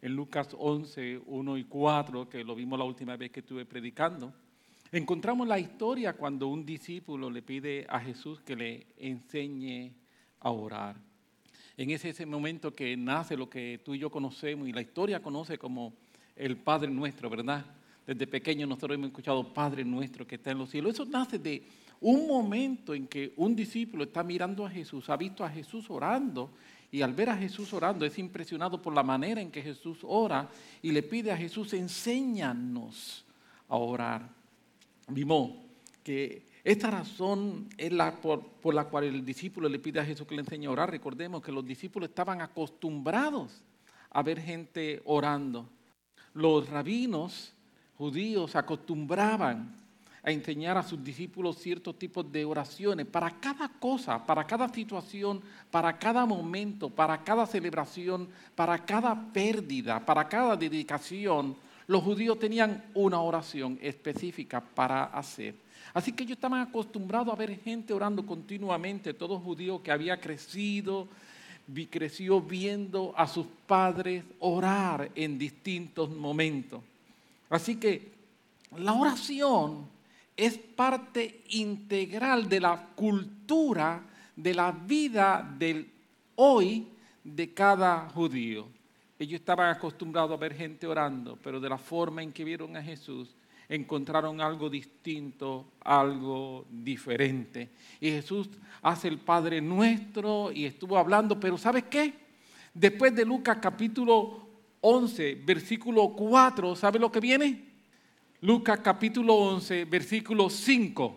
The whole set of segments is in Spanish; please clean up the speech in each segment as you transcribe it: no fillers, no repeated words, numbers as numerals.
en Lucas 11, 1 y 4, que lo vimos la última vez que estuve predicando, encontramos la historia cuando un discípulo le pide a Jesús que le enseñe a orar. En ese momento que nace lo que tú y yo conocemos y la historia conoce como el Padre Nuestro, ¿verdad? Desde pequeños nosotros hemos escuchado Padre Nuestro que está en los cielos. Eso nace de un momento en que un discípulo está mirando a Jesús, ha visto a Jesús orando y al ver a Jesús orando es impresionado por la manera en que Jesús ora y le pide a Jesús, enséñanos a orar. Vimos que esta razón es por la cual el discípulo le pide a Jesús que le enseñe a orar. Recordemos que los discípulos estaban acostumbrados a ver gente orando. Los rabinos judíos acostumbraban a enseñar a sus discípulos ciertos tipos de oraciones para cada cosa, para cada situación, para cada momento, para cada celebración, para cada pérdida, para cada dedicación. Los judíos tenían una oración específica para hacer. Así que ellos estaban acostumbrados a ver gente orando continuamente, todo judío que había creció viendo a sus padres orar en distintos momentos. Así que la oración es parte integral de la cultura, de la vida del hoy de cada judío. Ellos estaban acostumbrados a ver gente orando, pero de la forma en que vieron a Jesús, encontraron algo distinto, algo diferente. Y Jesús hace el Padre Nuestro y estuvo hablando, pero ¿sabes qué? Después de Lucas capítulo 11, versículo 4, ¿sabe lo que viene? Lucas capítulo 11, versículo 5.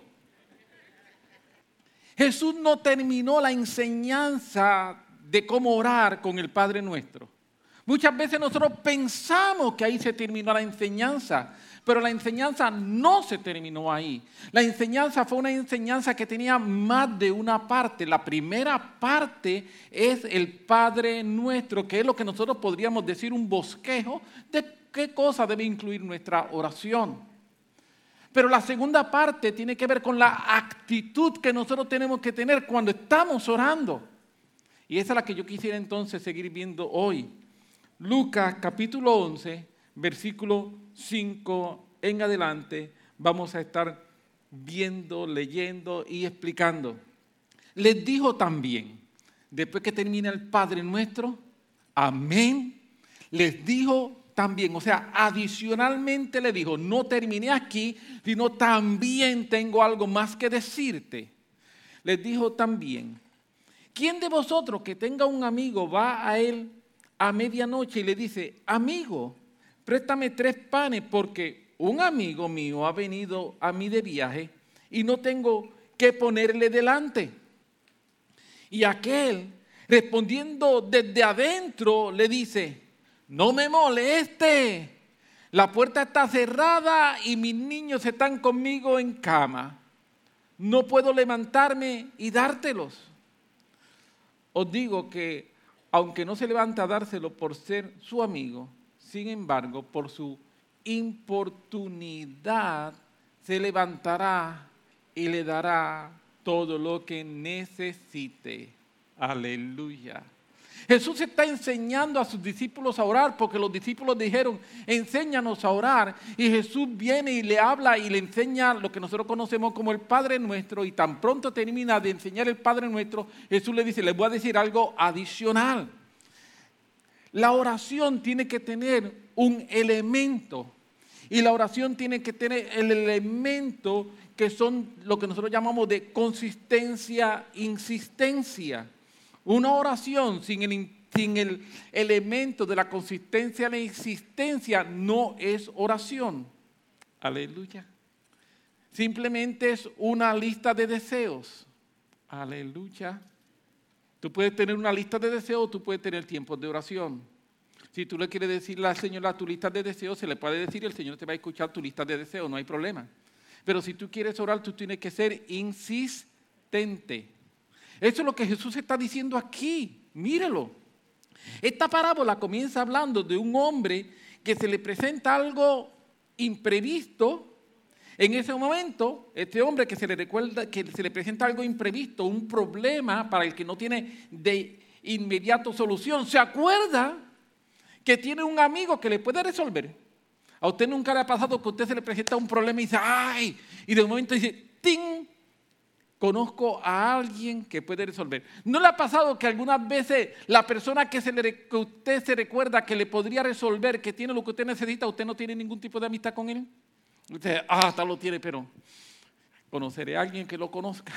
Jesús no terminó la enseñanza de cómo orar con el Padre Nuestro. Muchas veces nosotros pensamos que ahí se terminó la enseñanza, pero la enseñanza no se terminó ahí. La enseñanza fue una enseñanza que tenía más de una parte. La primera parte es el Padre Nuestro, que es lo que nosotros podríamos decir un bosquejo de qué cosa debe incluir nuestra oración. Pero la segunda parte tiene que ver con la actitud que nosotros tenemos que tener cuando estamos orando. Y esa es la que yo quisiera entonces seguir viendo hoy. Lucas capítulo 11, versículo 5 en adelante, vamos a estar viendo, leyendo y explicando. Les dijo también, después que termina el Padre Nuestro, amén, les dijo también, o sea, adicionalmente le dijo, no terminé aquí, sino también tengo algo más que decirte. Les dijo también, ¿quién de vosotros que tenga un amigo va a él a medianoche y le dice, amigo, préstame 3 panes porque un amigo mío ha venido a mí de viaje y no tengo que ponerle delante? Y aquel, respondiendo desde adentro, le dice, no me moleste, la puerta está cerrada y mis niños están conmigo en cama. No puedo levantarme y dártelos. Os digo que aunque no se levanta a dárselo por ser su amigo, sin embargo, por su importunidad, se levantará y le dará todo lo que necesite. Aleluya. Jesús está enseñando a sus discípulos a orar porque los discípulos dijeron, enséñanos a orar. Y Jesús viene y le habla y le enseña lo que nosotros conocemos como el Padre Nuestro. Y tan pronto termina de enseñar el Padre Nuestro, Jesús le dice, les voy a decir algo adicional. La oración tiene que tener un elemento. Y la oración tiene que tener el elemento que son lo que nosotros llamamos de consistencia, insistencia. Una oración sin el elemento de la consistencia, la insistencia, no es oración. Aleluya. Simplemente es una lista de deseos. Aleluya. Tú puedes tener una lista de deseos, tú puedes tener tiempos de oración. Si tú le quieres decirle al Señor tu lista de deseos, se le puede decir y el Señor te va a escuchar tu lista de deseos, no hay problema. Pero si tú quieres orar, tú tienes que ser insistente. Eso es lo que Jesús está diciendo aquí, mírelo. Esta parábola comienza hablando de un hombre que se le presenta algo imprevisto. En ese momento, este hombre que se le presenta algo imprevisto, un problema para el que no tiene de inmediato solución, se acuerda que tiene un amigo que le puede resolver. ¿A usted nunca le ha pasado que a usted se le presenta un problema y dice, ¡ay! Y de momento dice, ¡ting! Conozco a alguien que puede resolver. ¿No le ha pasado que algunas veces la persona que usted se recuerda que le podría resolver, que tiene lo que usted necesita, usted no tiene ningún tipo de amistad con él? Usted, hasta lo tiene, pero conoceré a alguien que lo conozca.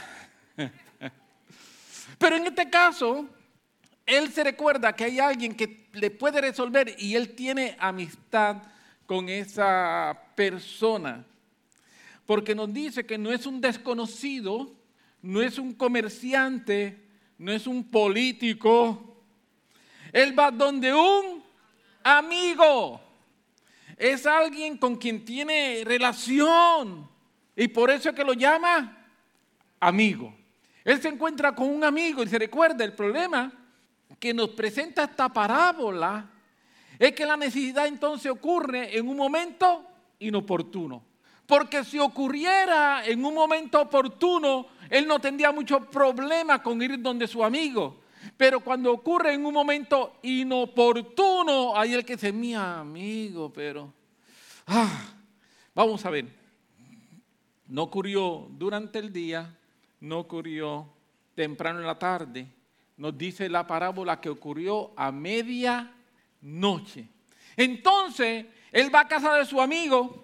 Pero en este caso, él se recuerda que hay alguien que le puede resolver y él tiene amistad con esa persona. Porque nos dice que no es un desconocido, no es un comerciante, no es un político. Él va donde un amigo. Es alguien con quien tiene relación. Y por eso es que lo llama amigo. Él se encuentra con un amigo y se recuerda el problema que nos presenta esta parábola. Es que la necesidad entonces ocurre en un momento inoportuno. Porque si ocurriera en un momento oportuno, él no tendría mucho problema con ir donde su amigo. Pero cuando ocurre en un momento inoportuno, hay el que dice, mi amigo, pero... vamos a ver. No ocurrió durante el día, no ocurrió temprano en la tarde. Nos dice la parábola que ocurrió a medianoche. Entonces, él va a casa de su amigo.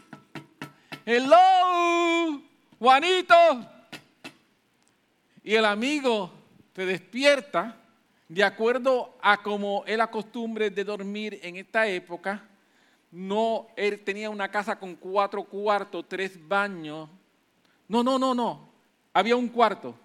Hello, Juanito. Y el amigo se despierta de acuerdo a como él acostumbre de dormir en esta época. No, él tenía una casa con 4 cuartos, 3 baños. No. Había un cuarto.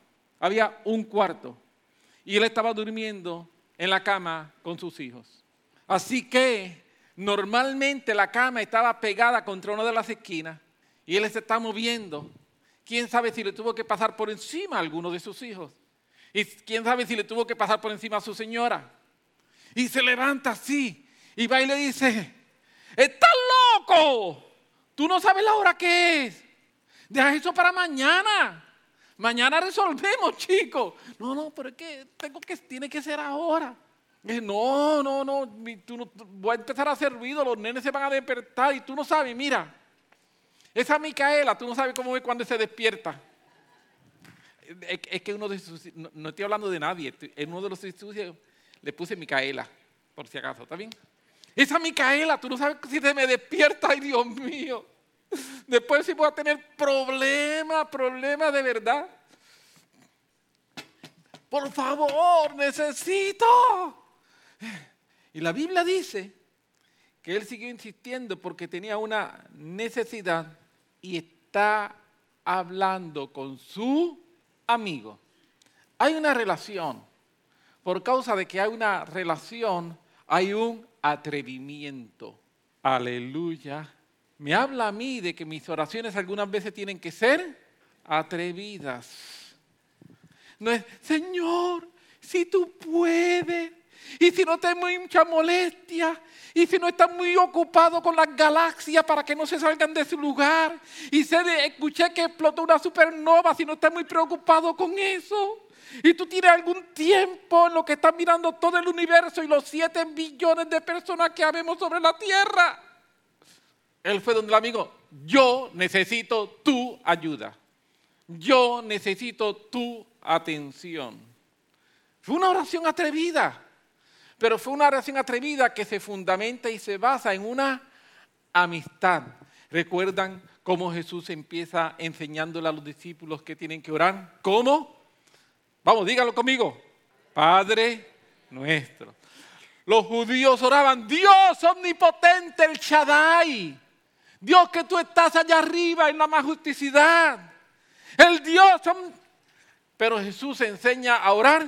Y él estaba durmiendo en la cama con sus hijos. Así que normalmente la cama estaba pegada contra una de las esquinas. Y él se está moviendo. ¿Quién sabe si le tuvo que pasar por encima a alguno de sus hijos? Y quién sabe si le tuvo que pasar por encima a su señora. Y se levanta así y va y le dice, ¡estás loco! Tú no sabes la hora que es. Deja eso para mañana. Mañana resolvemos, chicos. No, pero es que tiene que ser ahora. No, voy a empezar a hacer ruido, los nenes se van a despertar y tú no sabes, mira. Esa Micaela, tú no sabes cómo es cuando se despierta. Es que no estoy hablando de nadie, en uno de los estudios le puse Micaela, por si acaso, ¿está bien? Esa Micaela, tú no sabes si se me despierta, ay Dios mío. Después sí voy a tener problemas de verdad. Por favor, necesito. Y la Biblia dice que él siguió insistiendo porque tenía una necesidad y está hablando con su amigo. Hay una relación. Por causa de que hay una relación, hay un atrevimiento. Aleluya. Me habla a mí de que mis oraciones algunas veces tienen que ser atrevidas. No es, Señor, si tú puedes, y si no te mucha molestia, y si no estás muy ocupado con las galaxias para que no se salgan de su lugar, y escuché que explotó una supernova, si no estás muy preocupado con eso, y tú tienes algún tiempo en lo que estás mirando todo el universo y los 7 billones de personas que habemos sobre la tierra. Él fue donde el amigo, yo necesito tu ayuda, yo necesito tu atención. Fue una oración atrevida. Pero fue una oración atrevida que se fundamenta y se basa en una amistad. ¿Recuerdan cómo Jesús empieza enseñándole a los discípulos que tienen que orar? ¿Cómo? Vamos, díganlo conmigo. Padre nuestro. Los judíos oraban, Dios omnipotente, el Shaddai. Dios que tú estás allá arriba en la majestuosidad. El Dios. Pero Jesús enseña a orar,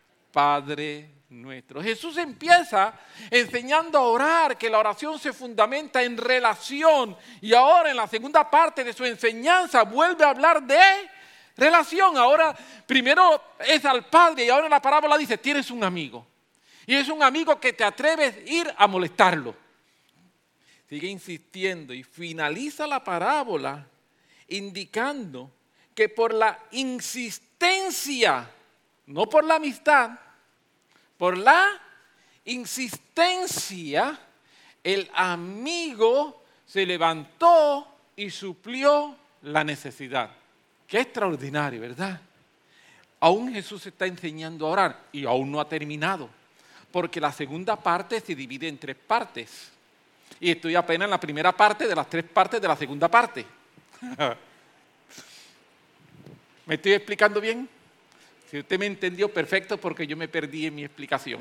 Padre nuestro. Jesús empieza enseñando a orar, que la oración se fundamenta en relación, y ahora en la segunda parte de su enseñanza vuelve a hablar de relación. Ahora primero es al Padre y ahora en la parábola dice, tienes un amigo, y es un amigo que te atreves a ir a molestarlo. Sigue insistiendo y finaliza la parábola indicando que por la insistencia, no por la amistad, por la insistencia, el amigo se levantó y suplió la necesidad. Qué extraordinario, ¿verdad? Aún Jesús está enseñando a orar y aún no ha terminado, porque la segunda parte se divide en 3 partes. Y estoy apenas en la primera parte de las 3 partes de la segunda parte. ¿Me estoy explicando bien? Si usted me entendió, perfecto, porque yo me perdí en mi explicación.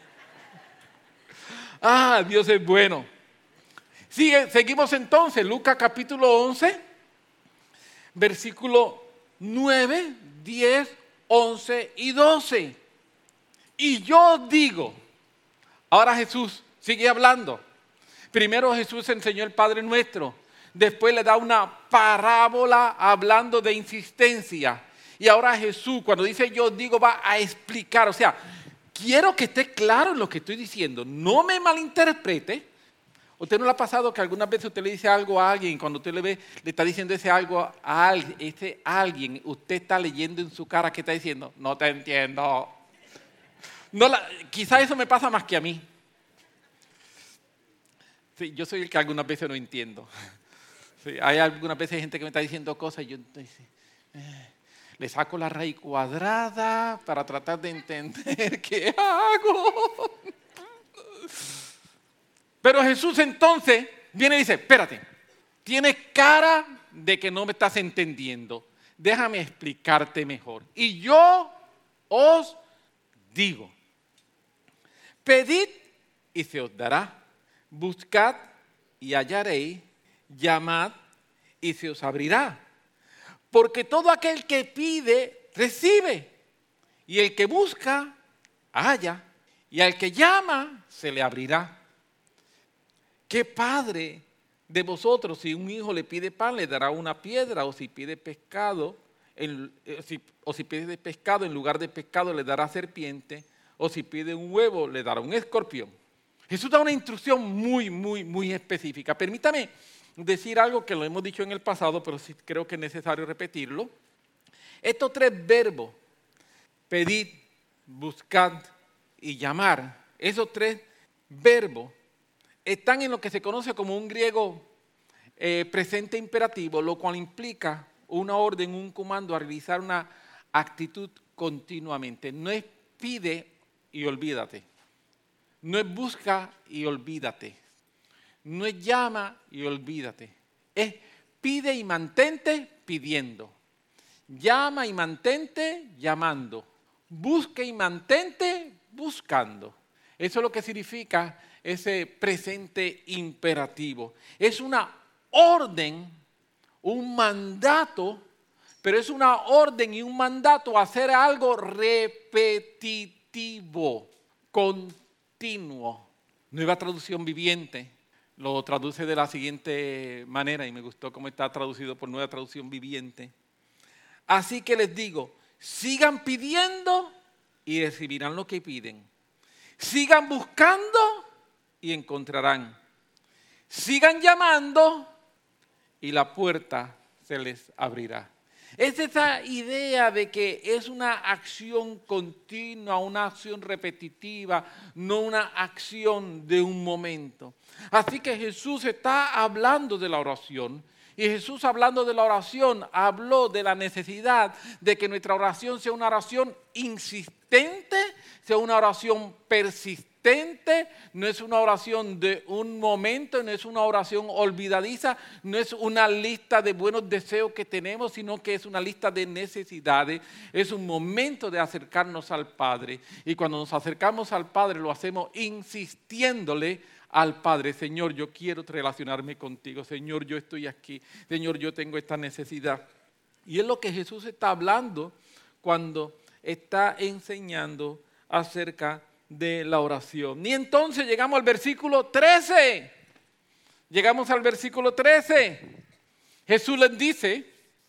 Dios es bueno. Seguimos entonces, Lucas capítulo 11, versículo 9, 10, 11 y 12. Y yo digo, ahora Jesús sigue hablando. Primero Jesús enseñó el Padre Nuestro, después le da una parábola hablando de insistencia. Y ahora Jesús, cuando dice yo digo, va a explicar. O sea, quiero que esté claro en lo que estoy diciendo. No me malinterprete. ¿Usted no le ha pasado que algunas veces usted le dice algo a alguien y cuando usted le ve, le está diciendo ese algo a alguien, usted está leyendo en su cara que está diciendo, no te entiendo. Quizá eso me pasa más que a mí. Sí, yo soy el que algunas veces no entiendo. Sí, hay algunas veces gente que me está diciendo cosas y yo le saco la raíz cuadrada para tratar de entender qué hago. Pero Jesús entonces viene y dice, espérate, tienes cara de que no me estás entendiendo. Déjame explicarte mejor. Y yo os digo, pedid y se os dará. Buscad y hallaréis, llamad y se os abrirá. Porque todo aquel que pide, recibe. Y el que busca, halla. Y al que llama, se le abrirá. ¿Qué padre de vosotros, si un hijo le pide pan, le dará una piedra? O si pide pescado, si pide pescado, en lugar de pescado le dará serpiente. O si pide un huevo, le dará un escorpión. Jesús da una instrucción muy específica. Permítame decir algo que lo hemos dicho en el pasado, pero sí creo que es necesario repetirlo. Estos 3 verbos, pedid, buscad y llamar, esos 3 verbos están en lo que se conoce como un griego presente imperativo, lo cual implica una orden, un comando a realizar una actitud continuamente. No es pide y olvídate. No es busca y olvídate. No es llama y olvídate. Es pide y mantente pidiendo. Llama y mantente llamando. Busca y mantente buscando. Eso es lo que significa ese presente imperativo. Es una orden, un mandato, pero es una orden y un mandato a hacer algo repetitivo, continuo. Nueva Traducción Viviente lo traduce de la siguiente manera y me gustó cómo está traducido por Nueva Traducción Viviente. Así que les digo, sigan pidiendo y recibirán lo que piden. Sigan buscando y encontrarán. Sigan llamando y la puerta se les abrirá. Es esa idea de que es una acción continua, una acción repetitiva, no una acción de un momento. Así que Jesús está hablando de la oración. Y Jesús, hablando de la oración, habló de la necesidad de que nuestra oración sea una oración insistente, sea una oración persistente. No es una oración de un momento, no es una oración olvidadiza, no es una lista de buenos deseos que tenemos, sino que es una lista de necesidades. Es un momento de acercarnos al Padre. Y cuando nos acercamos al Padre, lo hacemos insistiéndole al Padre. Señor, yo quiero relacionarme contigo. Señor, yo estoy aquí. Señor, yo tengo esta necesidad. Y es lo que Jesús está hablando cuando está enseñando acerca de la oración. Y entonces llegamos al versículo 13. Llegamos al versículo 13. Jesús les dice,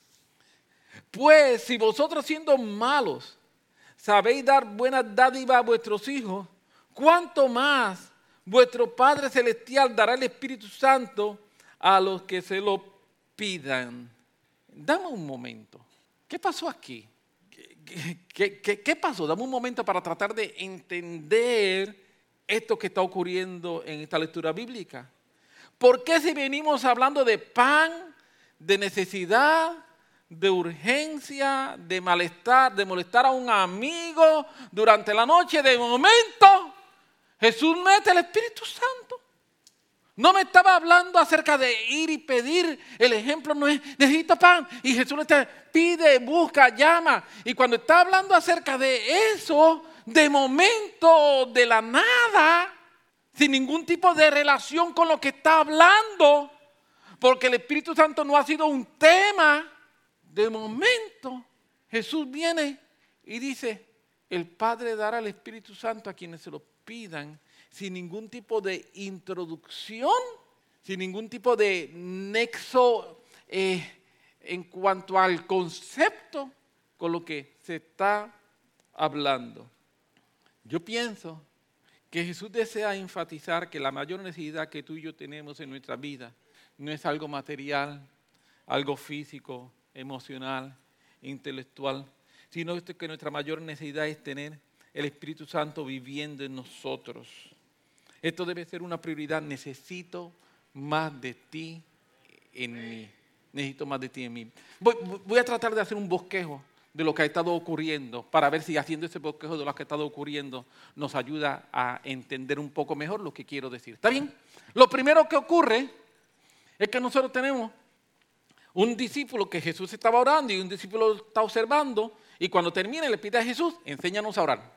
pues si vosotros siendo malos sabéis dar buenas dádivas a vuestros hijos, ¿cuánto más vuestro Padre Celestial dará el Espíritu Santo a los que se lo pidan? Dame un momento. ¿Qué pasó aquí? ¿Qué pasó? Dame un momento para tratar de entender esto que está ocurriendo en esta lectura bíblica? ¿Por qué si venimos hablando de pan, de necesidad, de urgencia, de malestar, de molestar a un amigo durante la noche, de momento Jesús mete el Espíritu Santo? No me estaba hablando acerca de ir y pedir. El ejemplo no es necesito pan y Jesús le está, pide, busca, llama. Y cuando está hablando acerca de eso, de momento, de la nada, sin ningún tipo de relación con lo que está hablando, porque el Espíritu Santo no ha sido un tema, de momento Jesús viene y dice, el Padre dará el Espíritu Santo a quienes se lo pidan, sin ningún tipo de introducción, sin ningún tipo de nexo en cuanto al concepto con lo que se está hablando. Yo pienso que Jesús desea enfatizar que la mayor necesidad que tú y yo tenemos en nuestra vida no es algo material, algo físico, emocional, intelectual, sino que nuestra mayor necesidad es tener el Espíritu Santo viviendo en nosotros. Esto debe ser una prioridad. Necesito más de ti en mí. Necesito más de ti en mí. Voy a tratar de hacer un bosquejo de lo que ha estado ocurriendo para ver si haciendo ese bosquejo de lo que ha estado ocurriendo nos ayuda a entender un poco mejor lo que quiero decir. ¿Está bien? Lo primero que ocurre es que nosotros tenemos un discípulo que Jesús estaba orando y un discípulo lo está observando y cuando termina le pide a Jesús, enséñanos a orar.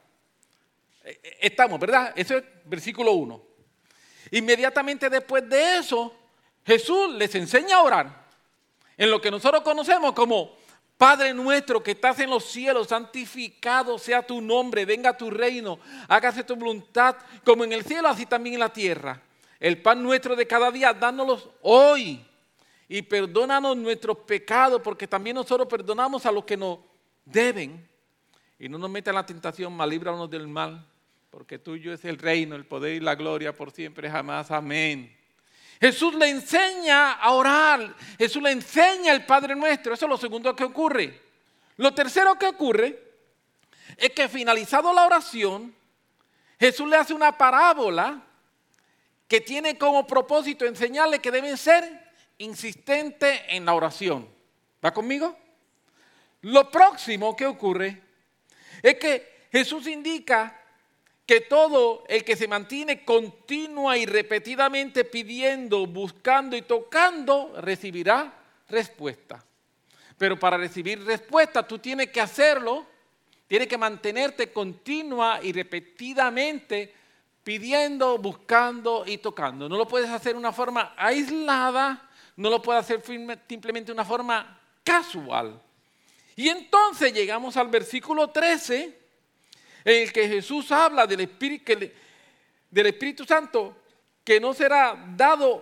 Estamos, ¿verdad? Ese es versículo 1. Inmediatamente después de eso, Jesús les enseña a orar en lo que nosotros conocemos como Padre nuestro que estás en los cielos, santificado sea tu nombre, venga tu reino, hágase tu voluntad como en el cielo, así también en la tierra. El pan nuestro de cada día, dánoslos hoy y perdónanos nuestros pecados, porque también nosotros perdonamos a los que nos deben. Y no nos metas en la tentación, mas líbranos del mal, porque tuyo es el reino, el poder y la gloria por siempre jamás. Amén. Jesús le enseña a orar. Jesús le enseña el Padre Nuestro. Eso es lo segundo que ocurre. Lo tercero que ocurre es que finalizado la oración, Jesús le hace una parábola que tiene como propósito enseñarle que deben ser insistentes en la oración. ¿Va conmigo? Lo próximo que ocurre es que Jesús indica que todo el que se mantiene continua y repetidamente pidiendo, buscando y tocando, recibirá respuesta. Pero para recibir respuesta tú tienes que hacerlo, tienes que mantenerte continua y repetidamente pidiendo, buscando y tocando. No lo puedes hacer de una forma aislada, no lo puedes hacer simplemente de una forma casual. Y entonces llegamos al versículo 13, en el que Jesús habla del Espíritu Santo que nos será dado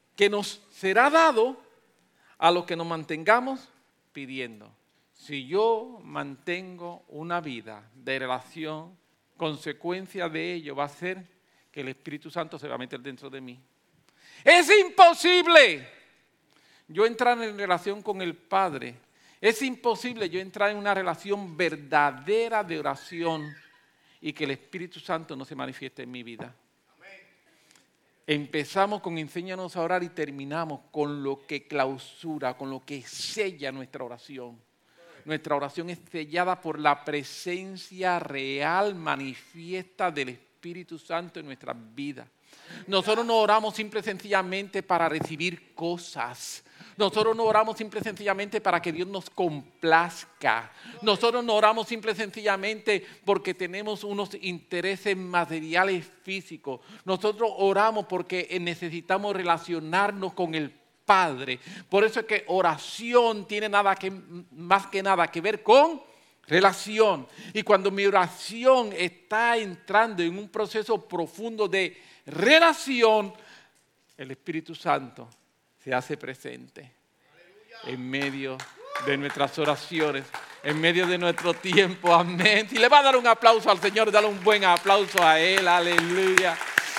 a los que nos mantengamos pidiendo. Si yo mantengo una vida de relación, consecuencia de ello va a ser que el Espíritu Santo se va a meter dentro de mí. Es imposible yo entrar en relación con el Padre. Es imposible yo entrar en una relación verdadera de oración y que el Espíritu Santo no se manifieste en mi vida. Empezamos con enséñanos a orar y terminamos con lo que clausura, con lo que sella nuestra oración. Nuestra oración es sellada por la presencia real, manifiesta del Espíritu Santo en nuestras vidas. Nosotros no oramos simple y sencillamente para recibir cosas. Nosotros no oramos simple y sencillamente para que Dios nos complazca. Nosotros no oramos simple y sencillamente porque tenemos unos intereses materiales físicos. Nosotros oramos porque necesitamos relacionarnos con el Padre. Por eso es que oración tiene más que nada que ver con relación. Y cuando mi oración está entrando en un proceso profundo de relación, el Espíritu Santo se hace presente en medio de nuestras oraciones, en medio de nuestro tiempo. Amén. Si le va a dar un aplauso al Señor, dale un buen aplauso a Él. Aleluya.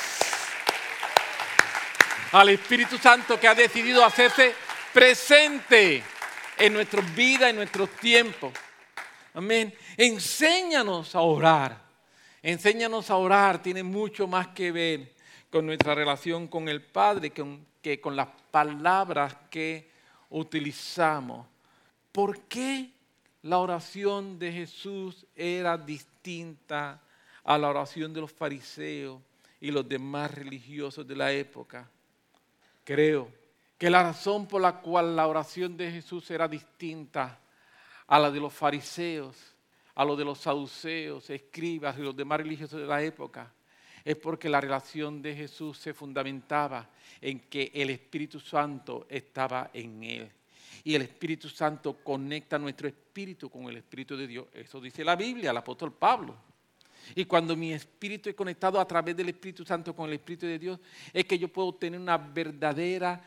Al Espíritu Santo que ha decidido hacerse presente en nuestras vidas, en nuestros tiempos. Amén. Enséñanos a orar. Enséñanos a orar tiene mucho más que ver con nuestra relación con el Padre que con las palabras que utilizamos. ¿Por qué la oración de Jesús era distinta a la oración de los fariseos y los demás religiosos de la época? Creo que la razón por la cual la oración de Jesús era distinta a la de los fariseos, a lo de los saduceos, escribas y los demás religiosos de la época, es porque la relación de Jesús se fundamentaba en que el Espíritu Santo estaba en Él. Y el Espíritu Santo conecta nuestro espíritu con el Espíritu de Dios. Eso dice la Biblia, el apóstol Pablo. Y cuando mi espíritu es conectado a través del Espíritu Santo con el Espíritu de Dios, es que yo puedo tener una verdadera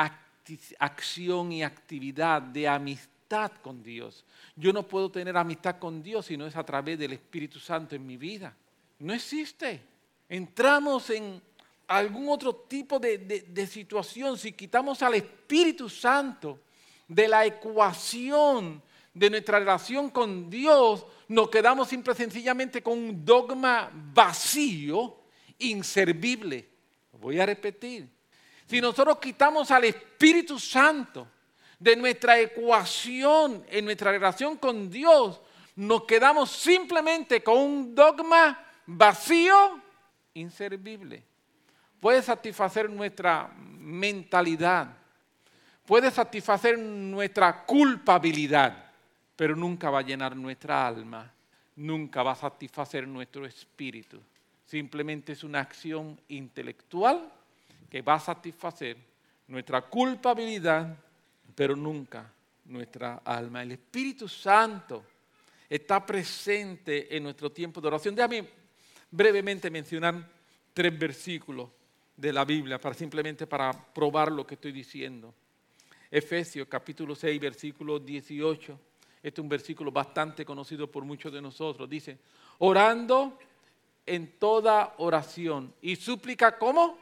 acción y actividad de amistad con Dios. Yo no puedo tener amistad con Dios si no es a través del Espíritu Santo en mi vida. No existe. Entramos en algún otro tipo de situación si quitamos al Espíritu Santo de la ecuación de nuestra relación con Dios. Nos quedamos simple y sencillamente con un dogma vacío, inservible. Lo voy a repetir. Si nosotros quitamos al Espíritu Santo de nuestra ecuación en nuestra relación con Dios, nos quedamos simplemente con un dogma vacío, inservible. Puede satisfacer nuestra mentalidad, puede satisfacer nuestra culpabilidad, pero nunca va a llenar nuestra alma, nunca va a satisfacer nuestro espíritu. Simplemente es una acción intelectual que va a satisfacer nuestra culpabilidad, pero nunca nuestra alma. El Espíritu Santo está presente en nuestro tiempo de oración. Déjame brevemente mencionar 3 versículos de la Biblia simplemente para probar lo que estoy diciendo. Efesios capítulo 6, versículo 18. Este es un versículo bastante conocido por muchos de nosotros. Dice, orando en toda oración y súplica, ¿cómo?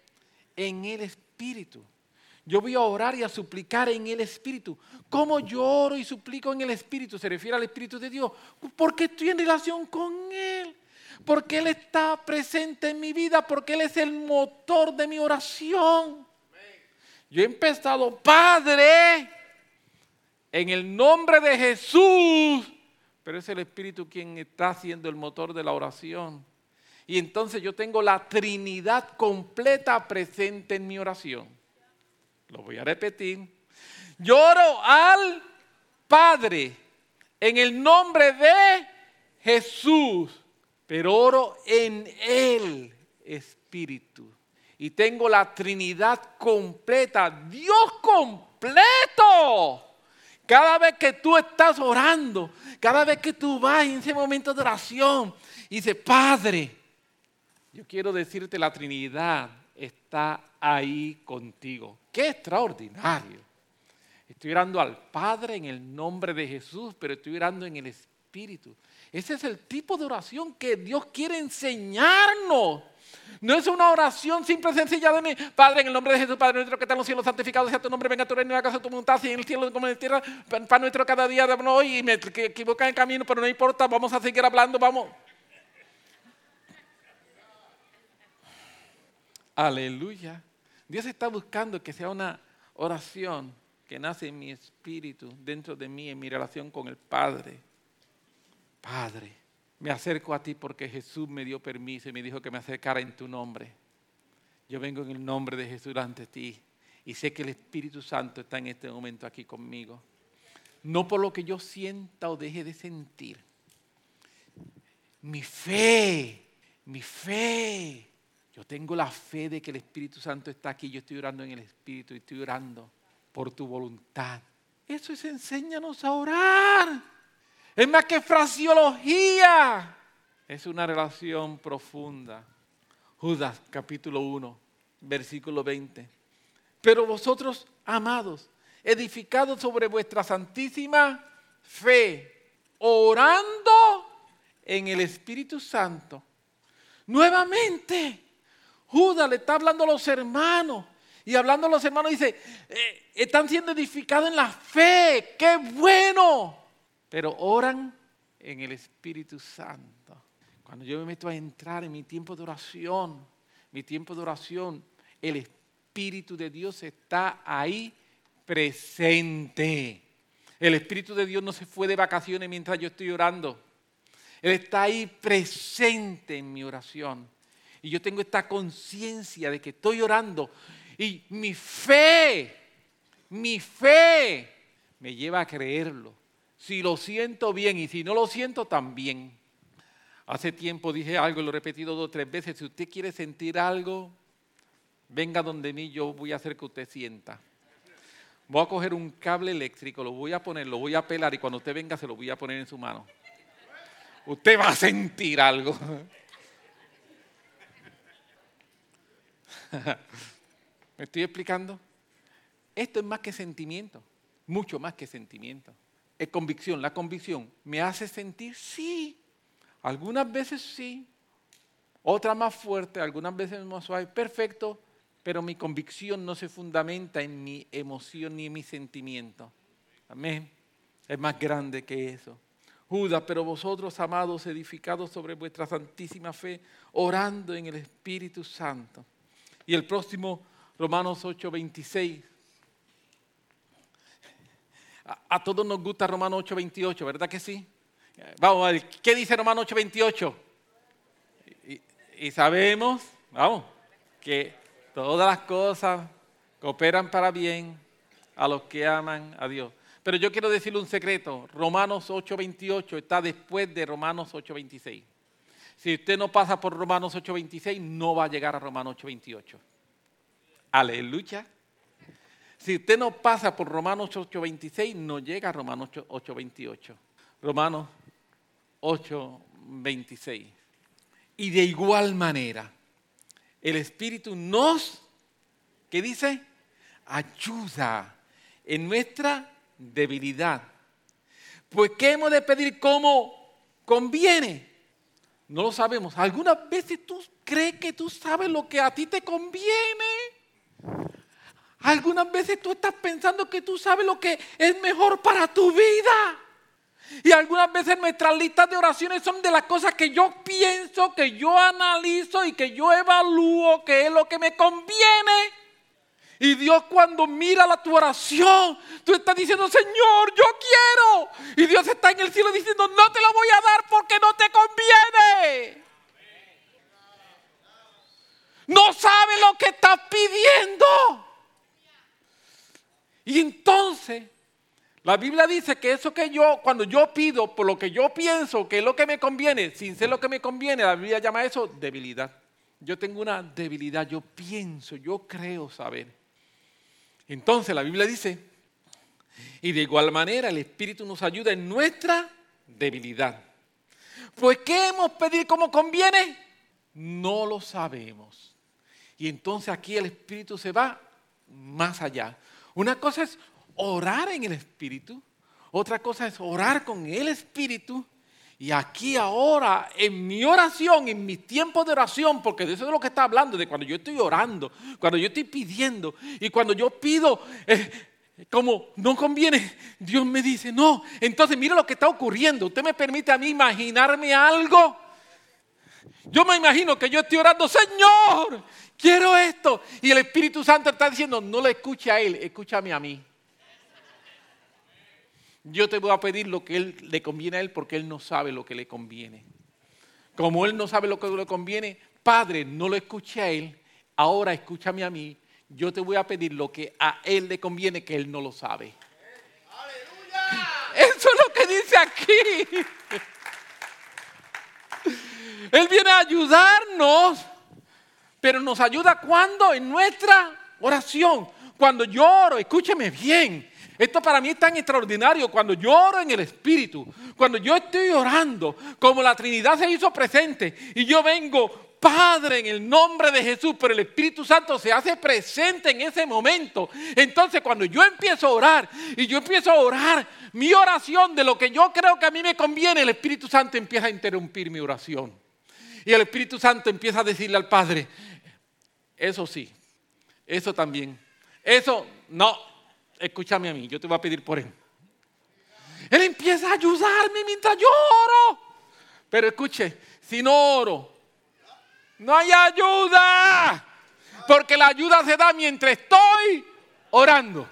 En el Espíritu. Yo voy a orar y a suplicar en el Espíritu. ¿Cómo yo oro y suplico en el Espíritu? Se refiere al Espíritu de Dios. Porque estoy en relación con Él. Porque Él está presente en mi vida. Porque Él es el motor de mi oración. Yo he empezado, Padre, en el nombre de Jesús. Pero es el Espíritu quien está haciendo el motor de la oración. Y entonces yo tengo la Trinidad completa presente en mi oración. Lo voy a repetir. Yo oro al Padre en el nombre de Jesús, pero oro en el Espíritu. Y tengo la Trinidad completa, Dios completo. Cada vez que tú estás orando, cada vez que tú vas en ese momento de oración y dices, Padre, yo quiero decirte, la Trinidad está ahí contigo. ¡Qué extraordinario! Estoy orando al Padre en el nombre de Jesús, pero estoy orando en el Espíritu. Ese es el tipo de oración que Dios quiere enseñarnos. No es una oración simple y sencilla de mí. Padre, en el nombre de Jesús, Padre nuestro que está en los cielos, santificado sea tu nombre, venga tu reino, hágase tu voluntad, así en el cielo como en la tierra. Pan nuestro cada día, dámonos hoy. Y me equivoco en el camino, pero no importa, vamos a seguir hablando, vamos. Aleluya. Dios está buscando que sea una oración que nace en mi espíritu, dentro de mí, en mi relación con el Padre. Padre, me acerco a ti porque Jesús me dio permiso y me dijo que me acercara en tu nombre. Yo vengo en el nombre de Jesús ante ti y sé que el Espíritu Santo está en este momento aquí conmigo. No por lo que yo sienta o deje de sentir. Mi fe. Yo tengo la fe de que el Espíritu Santo está aquí. Yo estoy orando en el Espíritu y estoy orando por tu voluntad. Eso es enséñanos a orar. Es más que fraseología. Es una relación profunda. Judas capítulo 1, versículo 20. Pero vosotros, amados, edificados sobre vuestra santísima fe, orando en el Espíritu Santo. Nuevamente, Judas le está hablando a los hermanos. Y hablando a los hermanos dice, están siendo edificados en la fe. ¡Qué bueno! Pero oran en el Espíritu Santo. Cuando yo me meto a entrar en mi tiempo de oración, el Espíritu de Dios está ahí presente. El Espíritu de Dios no se fue de vacaciones mientras yo estoy orando. Él está ahí presente en mi oración. Y yo tengo esta conciencia de que estoy orando. Y mi fe me lleva a creerlo. Si lo siento bien y si no lo siento también. Hace tiempo dije algo y lo he repetido 2 o 3 veces. Si usted quiere sentir algo, venga donde mí, yo voy a hacer que usted sienta. Voy a coger un cable eléctrico, lo voy a poner, lo voy a pelar y cuando usted venga se lo voy a poner en su mano. Usted va a sentir algo. ¿Me estoy explicando? Esto es más que sentimiento, mucho más que sentimiento. Es convicción. La convicción me hace sentir, sí. Algunas veces sí, otras más fuerte, algunas veces más suave. Perfecto, pero mi convicción no se fundamenta en mi emoción ni en mi sentimiento. Amén. Es más grande que eso. Judas, pero vosotros, amados, edificados sobre vuestra santísima fe, orando en el Espíritu Santo. Y el próximo, Romanos 8:26. A todos nos gusta Romanos 8:28, ¿verdad que sí? Vamos a ver, ¿qué dice Romanos 8:28? Y sabemos, vamos, que todas las cosas cooperan para bien a los que aman a Dios. Pero yo quiero decirle un secreto. Romanos 8:28 está después de Romanos 8:26. Si usted no pasa por Romanos 8:26, no va a llegar a Romanos 8:28. Aleluya. Si usted no pasa por Romanos 8:26, no llega a Romanos 8:28. Romanos 8:26. Y de igual manera, el Espíritu nos, ¿qué dice? Ayuda en nuestra debilidad. Pues ¿qué hemos de pedir como conviene? No lo sabemos. Algunas veces tú crees que tú sabes lo que a ti te conviene. Algunas veces tú estás pensando que tú sabes lo que es mejor para tu vida. Y algunas veces nuestras listas de oraciones son de las cosas que yo pienso, que yo analizo y que yo evalúo que es lo que me conviene. Y Dios cuando mira tu oración, tú estás diciendo, Señor, yo quiero. Y Dios está en el cielo diciendo, no te lo voy a dar porque no te conviene. No sabes lo que estás pidiendo. Y entonces, la Biblia dice que eso que yo, cuando yo pido por lo que yo pienso que es lo que me conviene, sin ser lo que me conviene, la Biblia llama eso debilidad. Yo tengo una debilidad, yo pienso, yo creo saber. Entonces la Biblia dice, y de igual manera el Espíritu nos ayuda en nuestra debilidad. Pues ¿qué hemos pedido como conviene? No lo sabemos. Y entonces aquí el Espíritu se va más allá. Una cosa es orar en el Espíritu, otra cosa es orar con el Espíritu. Y aquí ahora, en mi oración, en mis tiempos de oración, porque de eso es lo que está hablando, de cuando yo estoy orando, cuando yo estoy pidiendo, y cuando yo pido, como no conviene, Dios me dice, no. Entonces mira lo que está ocurriendo. Usted me permite a mí imaginarme algo. Yo me imagino que yo estoy orando, Señor, quiero esto. Y el Espíritu Santo está diciendo, no le escuche a Él, escúchame a mí. Yo te voy a pedir lo que Él le conviene a Él porque Él no sabe lo que le conviene. Como Él no sabe lo que le conviene, Padre, no lo escuché a Él, ahora escúchame a mí. Yo te voy a pedir lo que a Él le conviene que Él no lo sabe. ¡Aleluya! Eso es lo que dice aquí. Él viene a ayudarnos, pero nos ayuda ¿cuándo? En nuestra oración. Cuando yo oro, escúcheme bien. Esto para mí es tan extraordinario cuando yo oro en el Espíritu, cuando yo estoy orando, como la Trinidad se hizo presente y yo vengo, Padre, en el nombre de Jesús, pero el Espíritu Santo se hace presente en ese momento. Entonces cuando yo empiezo a orar y yo empiezo a orar mi oración de lo que yo creo que a mí me conviene, el Espíritu Santo empieza a interrumpir mi oración. Y el Espíritu Santo empieza a decirle al Padre, eso sí, eso también, eso no. Escúchame a mí, yo te voy a pedir por Él. Él empieza a ayudarme mientras yo oro. Pero escuche, si no oro? No hay ayuda. Porque la ayuda se da mientras estoy orando.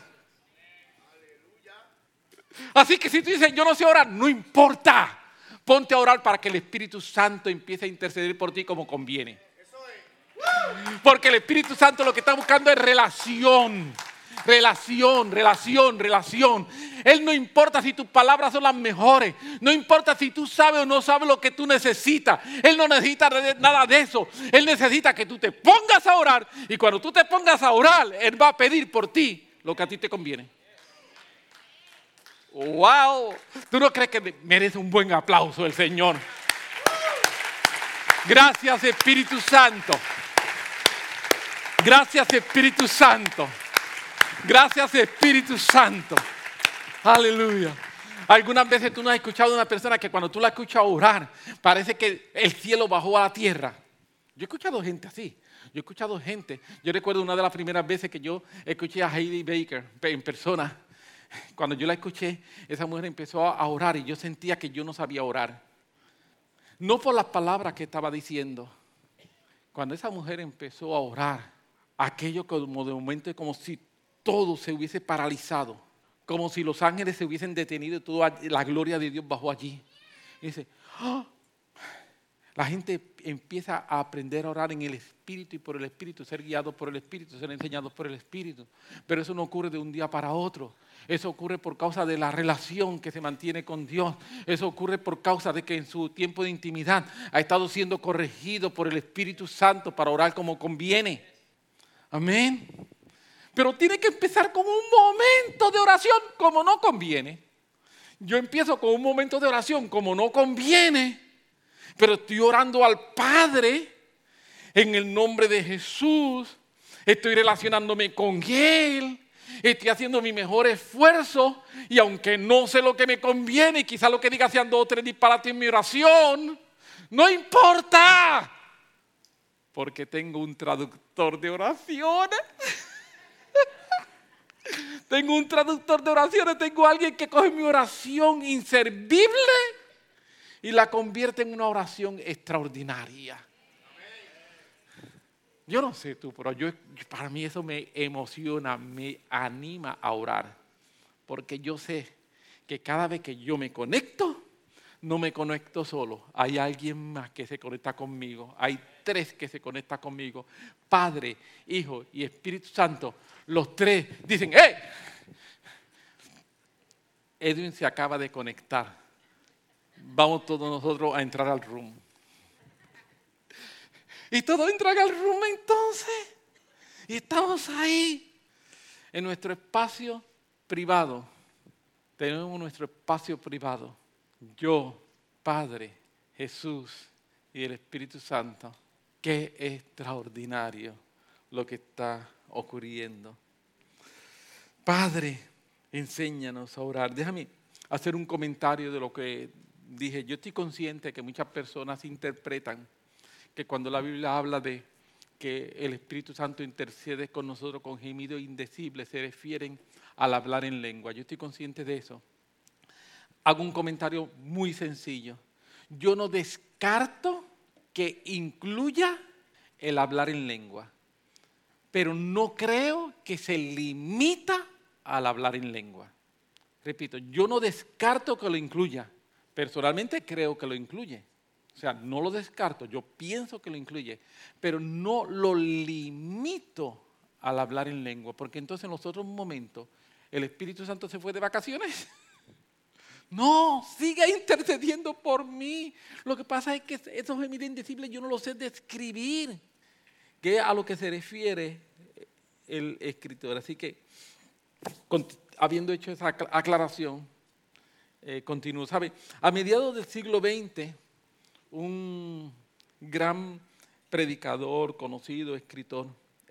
Así que si tú dices, yo no sé orar, no importa. Ponte a orar para que el Espíritu Santo empiece a interceder por ti como conviene. Porque el Espíritu Santo lo que está buscando es relación. Relación. Él no importa si tus palabras son las mejores. No importa si tú sabes o no sabes lo que tú necesitas. Él no necesita nada de eso. Él necesita que tú te pongas a orar. Y cuando tú te pongas a orar, Él va a pedir por ti lo que a ti te conviene. ¡Wow! ¿Tú no crees que merece un buen aplauso el Señor? Gracias, Espíritu Santo. Gracias, Espíritu Santo. Gracias, Espíritu Santo. Aleluya. Algunas veces tú no has escuchado a una persona que cuando tú la escuchas orar, parece que el cielo bajó a la tierra. Yo he escuchado gente así. Yo recuerdo una de las primeras veces que yo escuché a Heidi Baker en persona. Cuando yo la escuché, esa mujer empezó a orar y yo sentía que yo no sabía orar. No por las palabras que estaba diciendo. Cuando esa mujer empezó a orar, aquello como de momento es como si todo se hubiese paralizado. Como si los ángeles se hubiesen detenido y toda la gloria de Dios bajó allí. Y dice, ¡oh! La gente empieza a aprender a orar en el Espíritu y por el Espíritu, ser guiados por el Espíritu, ser enseñados por el Espíritu. Pero eso no ocurre de un día para otro. Eso ocurre por causa de la relación que se mantiene con Dios. Eso ocurre por causa de que en su tiempo de intimidad ha estado siendo corregido por el Espíritu Santo para orar como conviene. Amén. Pero tiene que empezar con un momento de oración como no conviene. Yo empiezo con un momento de oración como no conviene. Pero estoy orando al Padre en el nombre de Jesús. Estoy relacionándome con Él. Estoy haciendo mi mejor esfuerzo. Y aunque no sé lo que me conviene, quizás lo que diga sean 2 o 3 disparates en mi oración, no importa. Porque tengo un traductor de oraciones. Tengo un traductor de oraciones. Tengo alguien que coge mi oración inservible y la convierte en una oración extraordinaria. Yo no sé tú, pero para mí eso me emociona, me anima a orar. Porque yo sé que cada vez que yo me conecto, no me conecto solo. Hay alguien más que se conecta conmigo. Hay 3 que se conectan conmigo. Padre, Hijo y Espíritu Santo. Los 3 dicen, ¡hey! Edwin se acaba de conectar. Vamos todos nosotros a entrar al room. Y todos entran al room entonces. Y estamos ahí, en nuestro espacio privado. Tenemos nuestro espacio privado. Yo, Padre, Jesús y el Espíritu Santo. Qué extraordinario lo que está ocurriendo. Padre, enséñanos a orar. Déjame hacer un comentario de lo que dije. Yo estoy consciente que muchas personas interpretan que cuando la Biblia habla de que el Espíritu Santo intercede con nosotros con gemidos indecibles, se refieren al hablar en lengua. Yo estoy consciente de eso. Hago un comentario muy sencillo. Yo no descarto que incluya el hablar en lengua, pero no creo que se limita al hablar en lengua. Repito, yo no descarto que lo incluya. Personalmente creo que lo incluye. O sea, no lo descarto, yo pienso que lo incluye, pero no lo limito al hablar en lengua, porque entonces en los otros momentos el Espíritu Santo se fue de vacaciones. No, sigue intercediendo por mí. Lo que pasa es que esos gemidos indecibles yo no los sé describir, que es a lo que se refiere el escritor. Así que, habiendo hecho esa aclaración, continúo. ¿Sabe? A mediados del siglo XX, un gran predicador, conocido, escritor,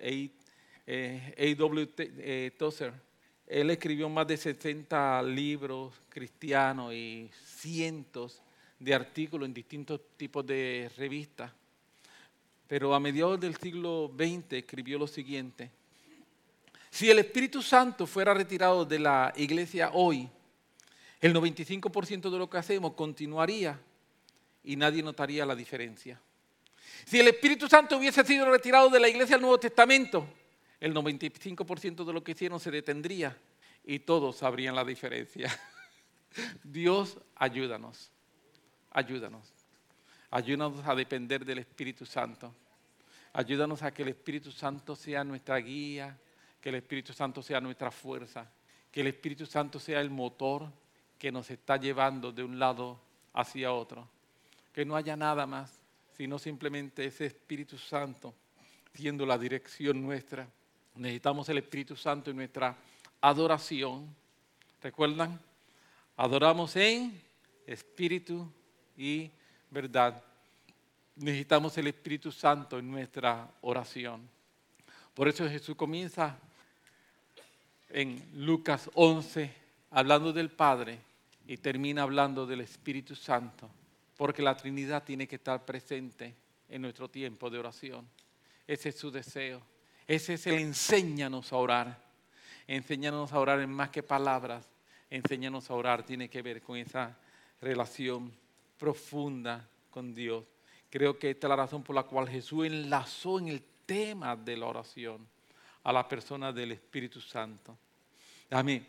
A.W. Tozer, él escribió más de 60 libros cristianos y cientos de artículos en distintos tipos de revistas. Pero a mediados del siglo XX escribió lo siguiente: si el Espíritu Santo fuera retirado de la iglesia hoy, el 95% de lo que hacemos continuaría y nadie notaría la diferencia. Si el Espíritu Santo hubiese sido retirado de la iglesia del Nuevo Testamento, el 95% de lo que hicieron se detendría y todos sabrían la diferencia. Dios, ayúdanos. Ayúdanos a depender del Espíritu Santo. Ayúdanos a que el Espíritu Santo sea nuestra guía, que el Espíritu Santo sea nuestra fuerza, que el Espíritu Santo sea el motor que nos está llevando de un lado hacia otro. Que no haya nada más, sino simplemente ese Espíritu Santo siendo la dirección nuestra. Necesitamos el Espíritu Santo en nuestra adoración. ¿Recuerdan? Adoramos en espíritu y verdad. Necesitamos el Espíritu Santo en nuestra oración. Por eso Jesús comienza en Lucas 11 hablando del Padre y termina hablando del Espíritu Santo, porque la Trinidad tiene que estar presente en nuestro tiempo de oración. Ese es su deseo. Ese es el enséñanos a orar. Enséñanos a orar en más que palabras. Enséñanos a orar tiene que ver con esa relación profunda con Dios. Creo que esta es la razón por la cual Jesús enlazó en el tema de la oración a la persona del Espíritu Santo. Déjame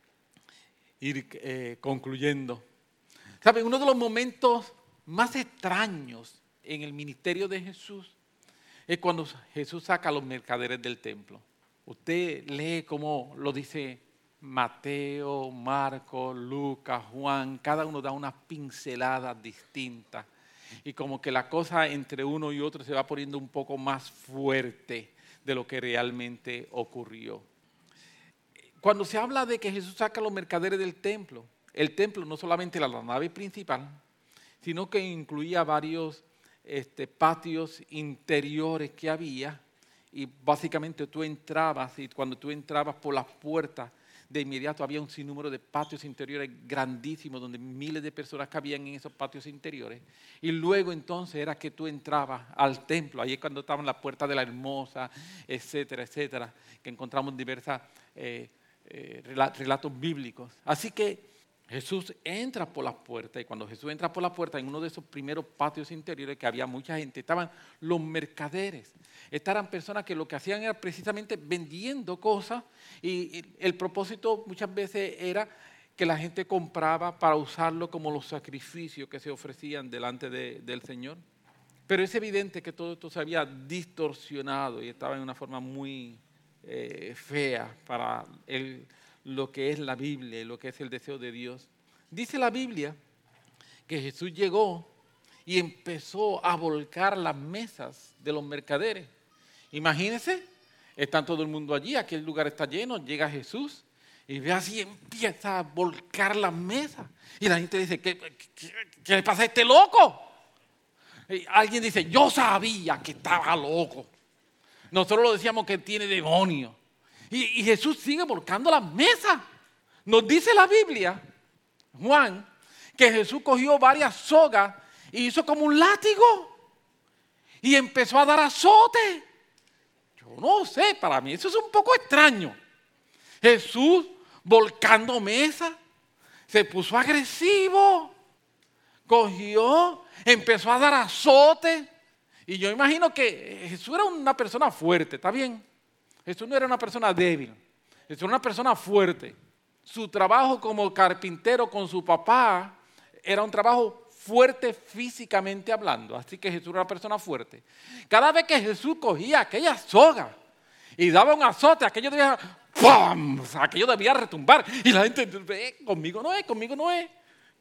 ir concluyendo. ¿Saben? Uno de los momentos más extraños en el ministerio de Jesús es cuando Jesús saca a los mercaderes del templo. Usted lee cómo lo dice Mateo, Marcos, Lucas, Juan, cada uno da unas pinceladas distintas. Y como que la cosa entre uno y otro se va poniendo un poco más fuerte de lo que realmente ocurrió. Cuando se habla de que Jesús saca a los mercaderes del templo, el templo no solamente era la nave principal, sino que incluía varios patios interiores que había, y básicamente tú entrabas, y cuando tú entrabas por las puertas, de inmediato había un sinnúmero de patios interiores grandísimos donde miles de personas cabían en esos patios interiores. Y luego entonces era que tú entrabas al templo. Ahí es cuando estaban las puertas de la Hermosa, etcétera, etcétera, que encontramos diversos relatos bíblicos. Así que Jesús entra por las puertas, y cuando Jesús entra por la puerta, en uno de esos primeros patios interiores que había mucha gente, estaban los mercaderes. Estas eran personas que lo que hacían era precisamente vendiendo cosas, y el propósito muchas veces era que la gente compraba para usarlo como los sacrificios que se ofrecían delante del Señor. Pero es evidente que todo esto se había distorsionado y estaba en una forma muy fea para lo que es la Biblia y lo que es el deseo de Dios. Dice la Biblia que Jesús llegó y empezó a volcar las mesas de los mercaderes. Imagínense, está todo el mundo allí, aquel lugar está lleno, llega Jesús y ve así, empieza a volcar las mesas. Y la gente dice, ¿qué le pasa a este loco? Y alguien dice, yo sabía que estaba loco. Nosotros lo decíamos que tiene demonio. Y Jesús sigue volcando las mesas. Nos dice la Biblia, Juan, que Jesús cogió varias sogas y hizo como un látigo y empezó a dar azote. Yo no sé, para mí eso es un poco extraño. Jesús volcando mesas, se puso agresivo, cogió, empezó a dar azote. Y yo imagino que Jesús era una persona fuerte, ¿está bien? Jesús no era una persona débil, Jesús era una persona fuerte. Su trabajo como carpintero con su papá era un trabajo fuerte físicamente hablando, así que Jesús era una persona fuerte. Cada vez que Jesús cogía aquella soga y daba un azote, aquello debía, ¡pum!, aquello debía retumbar. Y la gente, conmigo no es, conmigo no es.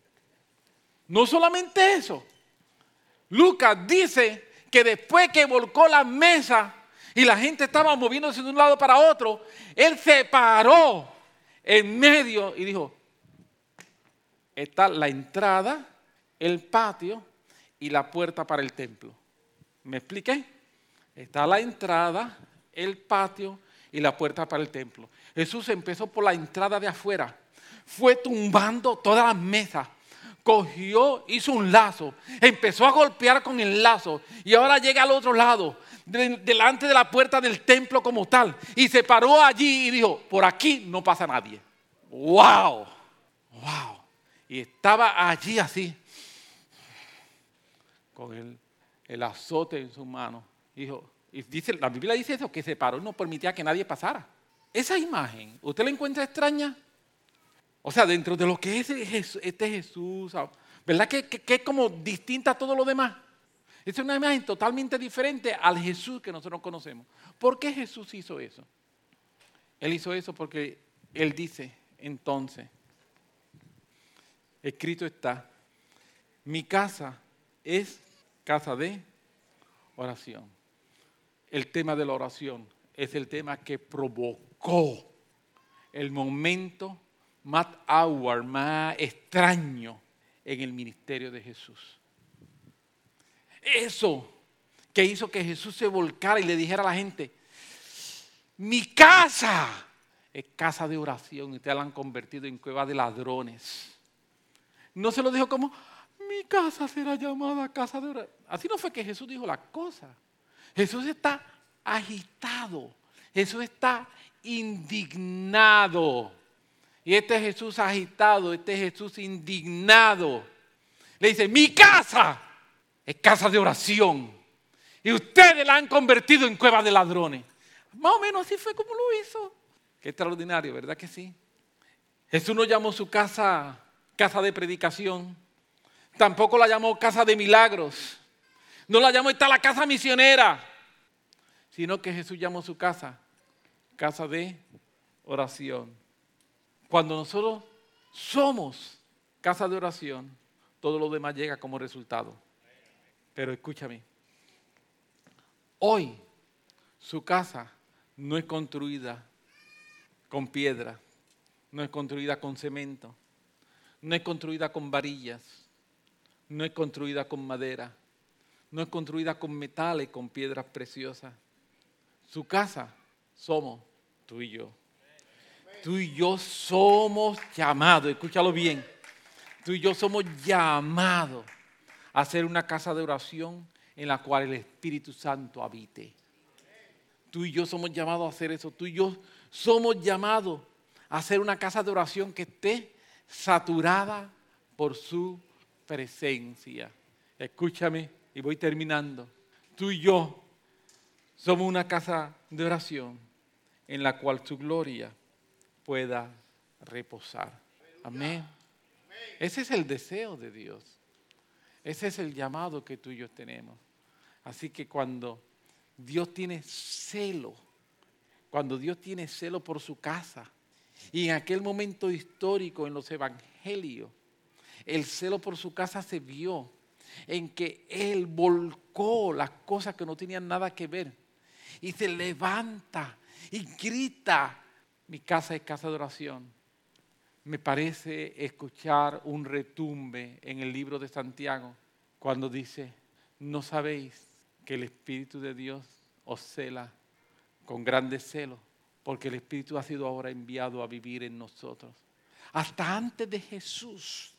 No solamente eso, Lucas dice que después que volcó la mesa y la gente estaba moviéndose de un lado para otro, Él se paró en medio y dijo, está la entrada, el patio y la puerta para el templo. ¿Me expliqué? Está la entrada, el patio y la puerta para el templo. Jesús empezó por la entrada de afuera, fue tumbando todas las mesas. Cogió, hizo un lazo, empezó a golpear con el lazo y ahora llega al otro lado, delante de la puerta del templo como tal, y se paró allí y dijo, por aquí no pasa nadie. ¡Wow! ¡Wow! Y estaba allí así. con el azote en sus manos. Y dice, la Biblia dice eso, que se paró y no permitía que nadie pasara. Esa imagen, ¿usted la encuentra extraña? O sea, dentro de lo que es este Jesús, ¿verdad que es como distinta a todo lo demás? Es una imagen totalmente diferente al Jesús que nosotros conocemos. ¿Por qué Jesús hizo eso? Él hizo eso porque Él dice, entonces, escrito está, mi casa es casa de oración. El tema de la oración es el tema que provocó el momento más extraño en el ministerio de Jesús. Eso que hizo que Jesús se volcara y le dijera a la gente, mi casa es casa de oración y ustedes la han convertido en cueva de ladrones. No se lo dijo como, mi casa será llamada casa de oración. Así no fue que Jesús dijo la cosa. Jesús está agitado. Jesús está indignado. Y este Jesús agitado, este Jesús indignado, le dice, mi casa es casa de oración. Y ustedes la han convertido en cueva de ladrones. Más o menos así fue como lo hizo. Qué extraordinario, ¿verdad que sí? Jesús no llamó su casa casa de predicación. Tampoco la llamó casa de milagros. No la llamó esta la casa misionera. Sino que Jesús llamó su casa casa de oración. Cuando nosotros somos casa de oración, todo lo demás llega como resultado. Pero escúchame, hoy su casa no es construida con piedra, no es construida con cemento, no es construida con varillas, no es construida con madera, no es construida con metales, con piedras preciosas. Su casa somos tú y yo. Tú y yo somos llamados, escúchalo bien, tú y yo somos llamados a hacer una casa de oración en la cual el Espíritu Santo habite. Tú y yo somos llamados a hacer eso. Tú y yo somos llamados a hacer una casa de oración que esté saturada por su presencia. Escúchame y voy terminando. Tú y yo somos una casa de oración en la cual su gloria pueda reposar. Amén. Ese es el deseo de Dios. Ese es el llamado que tú y yo tenemos. Así que cuando Dios tiene celo por su casa, y en aquel momento histórico en los evangelios, el celo por su casa se vio en que Él volcó las cosas que no tenían nada que ver y se levanta y grita, mi casa es casa de oración. Me parece escuchar un retumbe en el libro de Santiago cuando dice, ¿no sabéis que el Espíritu de Dios os cela con grande celo? Porque el Espíritu ha sido ahora enviado a vivir en nosotros. Hasta antes de Jesús,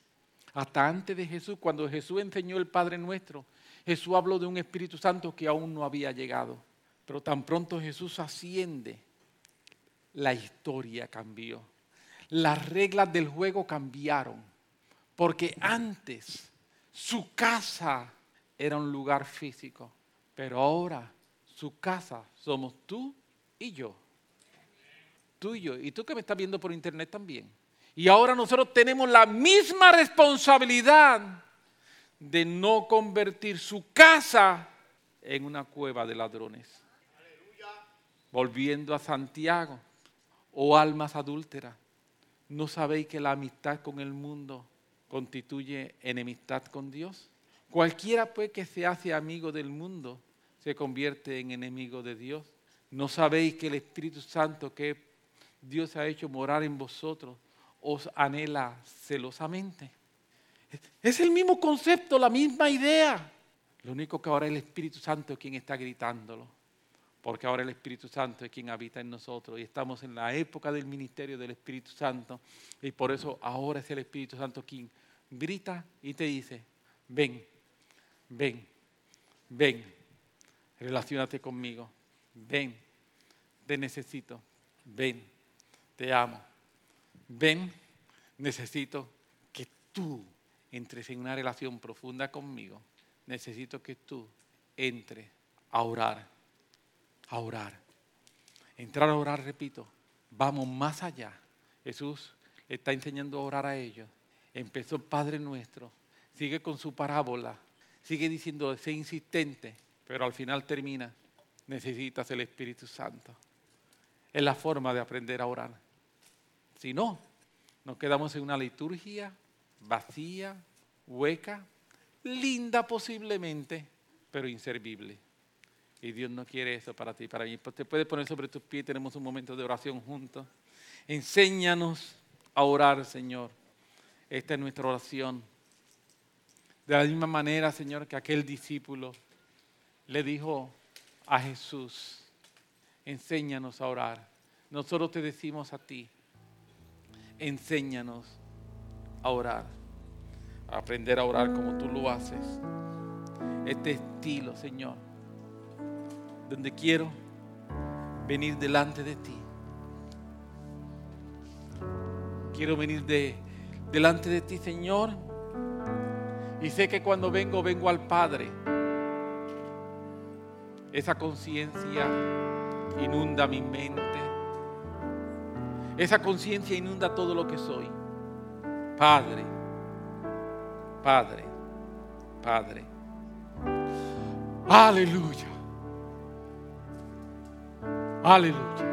cuando Jesús enseñó el Padre Nuestro, Jesús habló de un Espíritu Santo que aún no había llegado. Pero tan pronto Jesús asciende, la historia cambió. Las reglas del juego cambiaron, porque antes su casa era un lugar físico, pero ahora su casa somos tú y yo. Tú y yo, y tú que me estás viendo por internet también. Y ahora nosotros tenemos la misma responsabilidad de no convertir su casa en una cueva de ladrones. Volviendo a Santiago, oh almas adúlteras, ¿no sabéis que la amistad con el mundo constituye enemistad con Dios? Cualquiera pues que se hace amigo del mundo se convierte en enemigo de Dios. ¿No sabéis que el Espíritu Santo que Dios ha hecho morar en vosotros os anhela celosamente? Es el mismo concepto, la misma idea. Lo único que ahora el Espíritu Santo es quien está gritándolo. Porque ahora el Espíritu Santo es quien habita en nosotros y estamos en la época del ministerio del Espíritu Santo y por eso ahora es el Espíritu Santo quien grita y te dice, ven, ven, ven, relaciónate conmigo, ven, te necesito, ven, te amo, ven, necesito que tú entres en una relación profunda conmigo, necesito que tú entres a orar. A orar. Entrar a orar, repito, vamos más allá. Jesús le está enseñando a orar a ellos. Empezó Padre Nuestro, sigue con su parábola, sigue diciendo, sé insistente, pero al final termina, necesitas el Espíritu Santo. Es la forma de aprender a orar. Si no, nos quedamos en una liturgia vacía, hueca, linda posiblemente, pero inservible. Y Dios no quiere eso para ti, para mí. Pues te puedes poner sobre tus pies, tenemos un momento de oración juntos. Enséñanos a orar, Señor. Esta es nuestra oración. De la misma manera, Señor, que aquel discípulo le dijo a Jesús, enséñanos a orar. Nosotros te decimos a ti, enséñanos a orar. A aprender a orar como tú lo haces. Este estilo, Señor, donde quiero venir delante de ti. Quiero venir delante de ti, Señor. Y sé que cuando vengo al Padre. Esa conciencia inunda mi mente. Esa conciencia inunda todo lo que soy. Padre, Padre, Padre. Aleluya. Aleluya.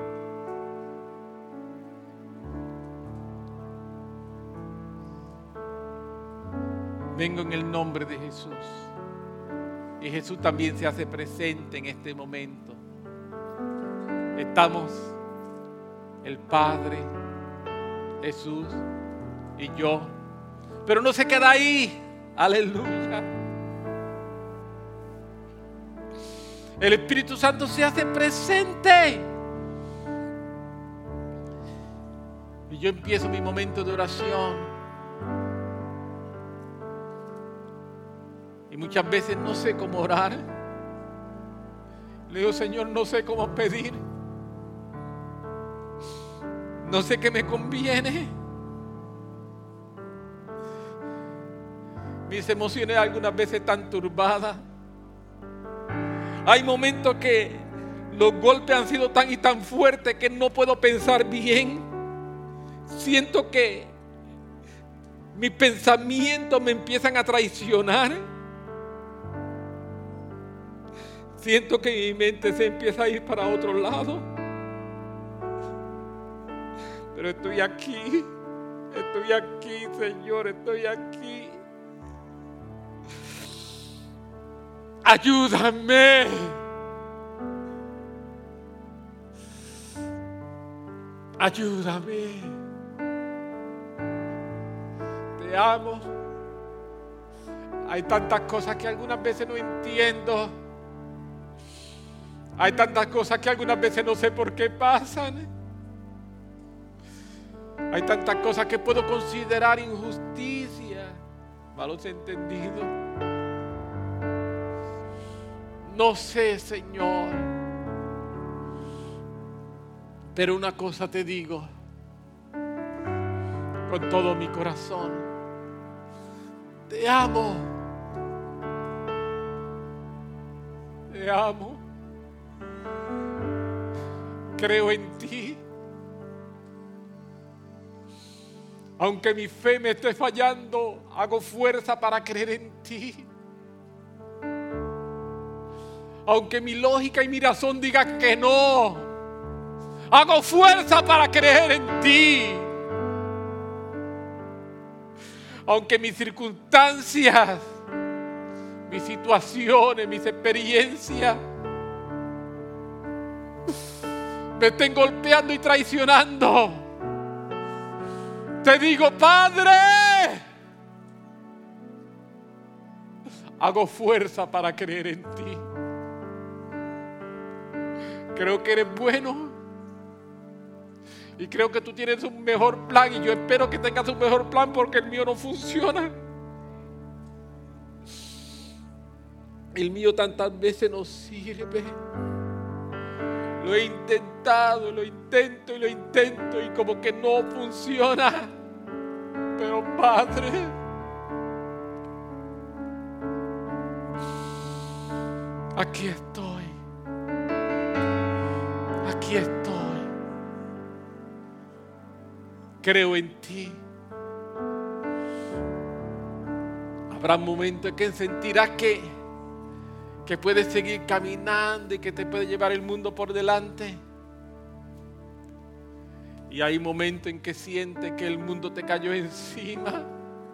Vengo en el nombre de Jesús. Y Jesús también se hace presente en este momento. Estamos el Padre, Jesús y yo. Pero no se queda ahí. Aleluya. El Espíritu Santo se hace presente. Y yo empiezo mi momento de oración. Y muchas veces no sé cómo orar. Le digo, Señor, no sé cómo pedir. No sé qué me conviene. Mis emociones algunas veces están turbadas. Hay momentos que los golpes han sido tan y tan fuertes que no puedo pensar bien. Siento que mis pensamientos me empiezan a traicionar. Siento que mi mente se empieza a ir para otro lado. Pero estoy aquí, Señor, estoy aquí. Ayúdame. Ayúdame. Te amo. Hay tantas cosas que algunas veces no entiendo. Hay tantas cosas que algunas veces no sé por qué pasan. Hay tantas cosas que puedo considerar injusticia, malos entendidos. No sé, Señor. Pero una cosa te digo con todo mi corazón. Te amo. Te amo. Creo en ti. Aunque mi fe me esté fallando, hago fuerza para creer en ti. Aunque mi lógica y mi razón digan que no, hago fuerza para creer en ti. Aunque mis circunstancias, mis situaciones, mis experiencias me estén golpeando y traicionando, te digo, Padre, hago fuerza para creer en ti. Creo que eres bueno y creo que tú tienes un mejor plan, y yo espero que tengas un mejor plan porque el mío no funciona. El mío tantas veces no sirve. Lo he intentado, lo intento y lo intento y como que no funciona. Pero Padre, Aquí estoy. Aquí estoy. Creo en ti. Habrá momentos en que sentirás que puedes seguir caminando y que te puede llevar el mundo por delante. Y hay momentos en que sientes que el mundo te cayó encima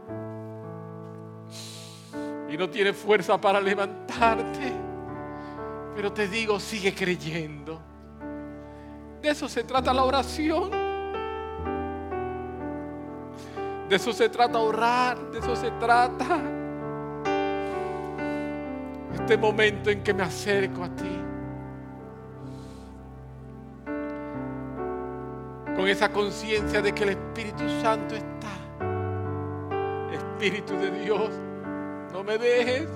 y no tienes fuerza para levantarte. Pero te digo, sigue creyendo. De eso se trata la oración. De eso se trata orar. De eso se trata este momento en que me acerco a ti. Con esa conciencia de que el Espíritu Santo está. Espíritu de Dios, no me dejes.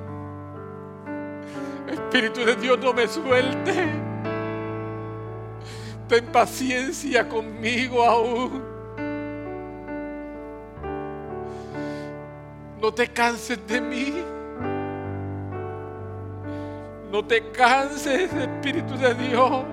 Espíritu de Dios, no me suelte. Ten paciencia conmigo aún. No te canses de mí. No te canses, Espíritu de Dios.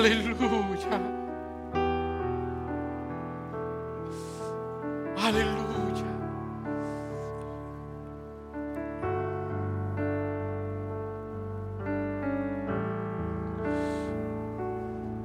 Aleluya. Aleluya.